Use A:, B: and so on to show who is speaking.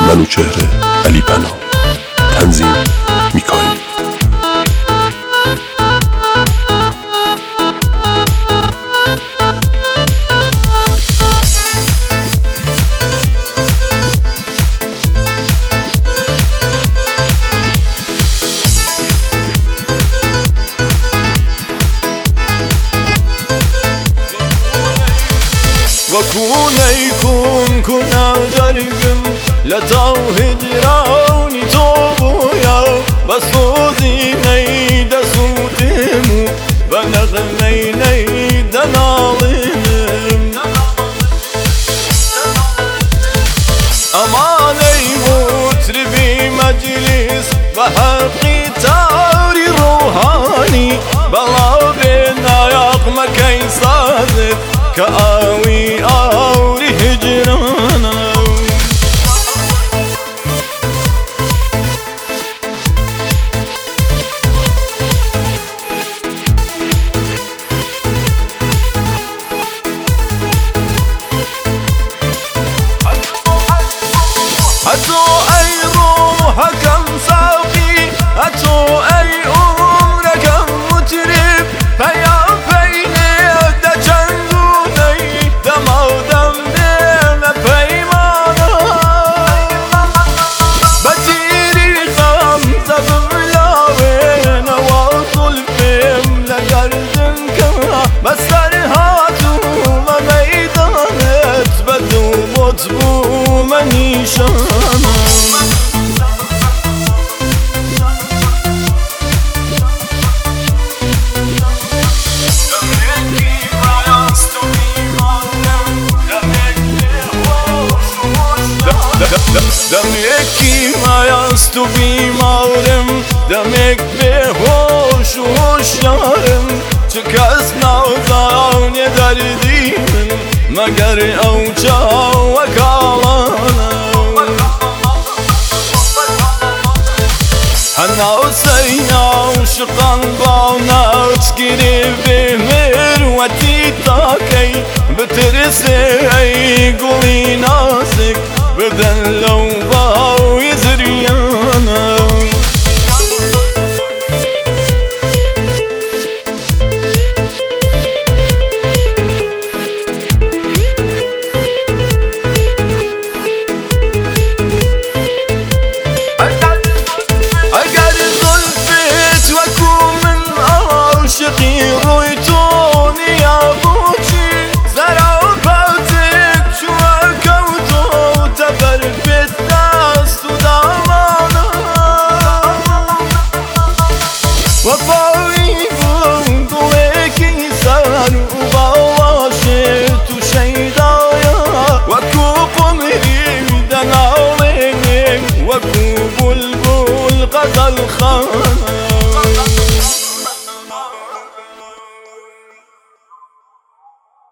A: منوچهر علی بنا، تنظیم میکائیل.
B: وكوني كنا جرقم لتو هجراني توبويا بصوتي نيدا صوتمو بنغمي نيدا ناظم أماني متربي مجلس بحقي تاري روحاني بلا بينا يقم كي صادت كآوي آوري هجرانا هاتو أي روح كم ساقي هاتو أي أمر كم مترب فيا بو منی شانم دمکی مایست و بیمارم دمک به هوش و هوشیارم چه کس نازانی دردی مگر اوجا و کالانم هنو سینا شقان بانات گیری به مروتی تاکی بترسی ای گوی نازک بدن لو باوی زریانم رويتوني يا بوشي زرافاتك شو كوتو تبربت ناس ودامانا وفاوي فوقوكي صار وبواشت وشيدايا وكوب مريد ناوين وكوب البول غزل خان